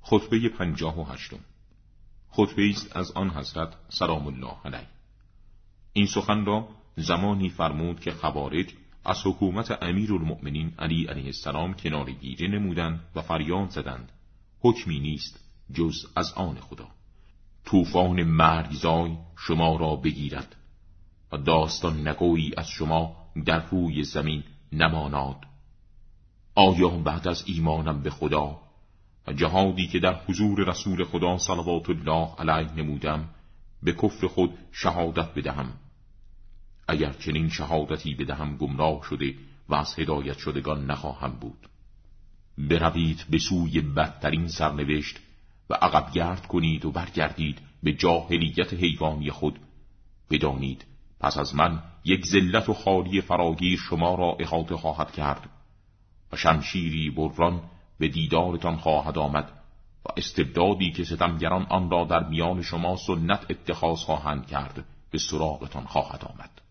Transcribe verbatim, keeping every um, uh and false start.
خطبه پنجاه و هشتم. خطبه است از آن حضرت سلام الله علیه. این سخن را زمانی فرمود که خوارج از حکومت امیرالمؤمنین علی علیه السلام کناره‌گیری نمودند و فریاد زدند حکمی نیست جز از آن خدا. طوفان مرگزای شما را بگیرد و داستان نگویی از شما در روی زمین نماناد. آیا بعد از ایمانم به خدا و جهادی که در حضور رسول خدا صلوات الله علیه نمودم به کفر خود شهادت بدهم؟ اگر چنین شهادتی بدهم گمراه شده و از هدایت شدگان نخواهم بود. بروید به سوی بدترین سرنوشت و عقب گرد کنید و برگردید به جاهلیت حیوانی خود. بدانید پس از من یک ذلت و خالی فراگیر شما را احاطه خواهد کرد و شمشیری بران به دیدارتان خواهد آمد و استبدادی که ستمگران آن را در میان شما سنت اتخاذ خواهند کرد به سراغتان خواهد آمد.